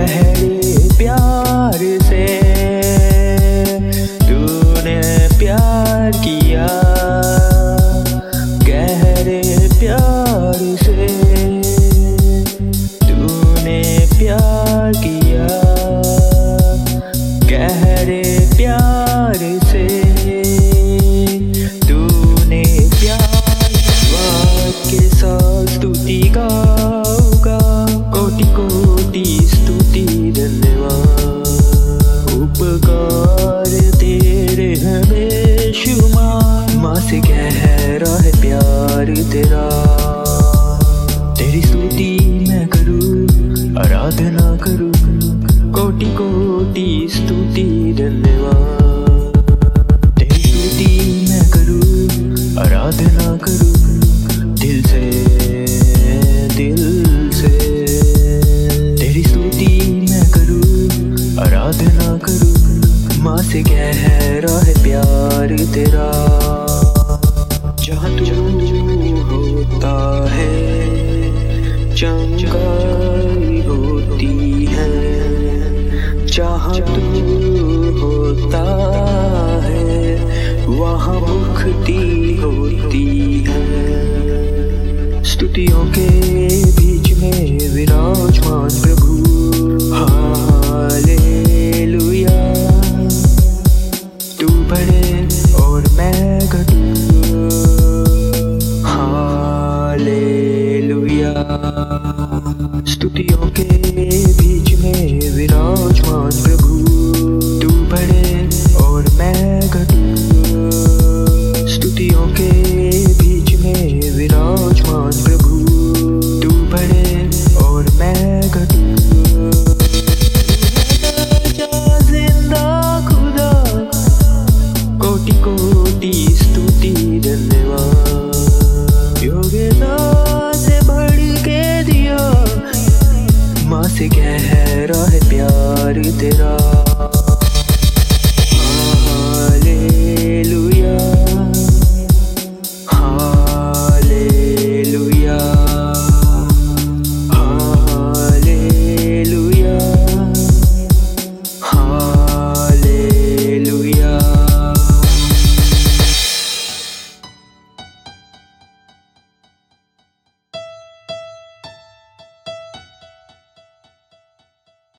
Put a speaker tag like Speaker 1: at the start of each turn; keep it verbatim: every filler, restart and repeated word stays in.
Speaker 1: गहरे प्यार से तूने प्यार किया, गहरे प्यार से तूने प्यार किया, गहरे प्यार से तूने प्यार। वाद के साथ स्तुति गाऊंगा, कोटि कोटि स्तुति धन्यवाद। उपकार तेरे हैं बेशुमार, माँ से गहरा है प्यार तेरा। तेरी स्तुति मैं करूँ, आराधना करूँ, कोटि कोटि स्तुति धन्यवाद। तेरी स्तुति मैं करूँ, आराधना करूँ, दिल से दिल से। तेरी स्तुति मैं करूँ, आराधना करूँ, माँ से गहरा है प्यार तेरा। जहाँ तू होता है चमकाई होती है, जहाँ तू होता है वहाँ मुक्ति होती है। स्तुतियों के बीच में विराजमान प्रभु, हालेलुया